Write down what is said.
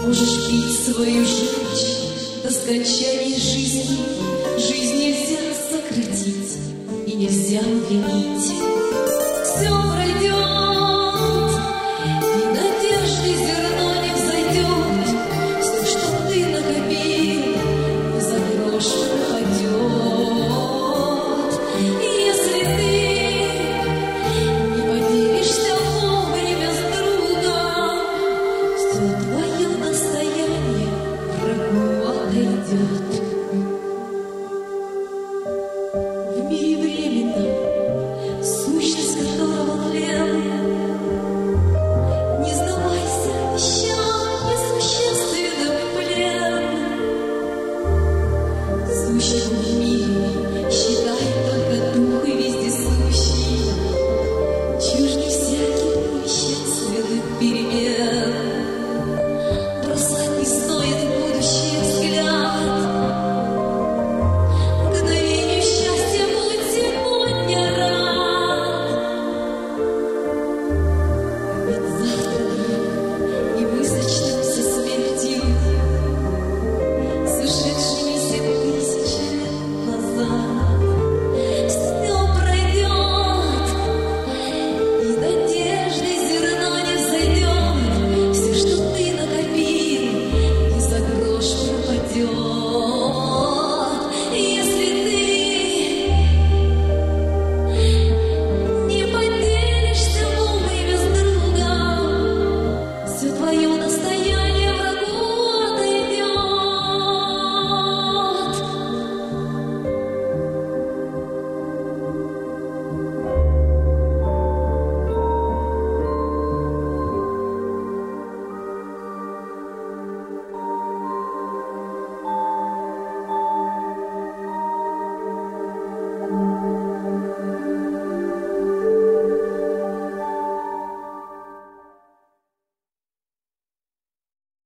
Можешь пить свою желчь до скончания жизни. Жизнь нельзя сократить и нельзя винить. Все пройдет, и надежды зерно не взойдет. Все, что ты накопил, за грош пропадет. И если ты не поделишься вовремя с другом, все твое достояние врагу отойдет.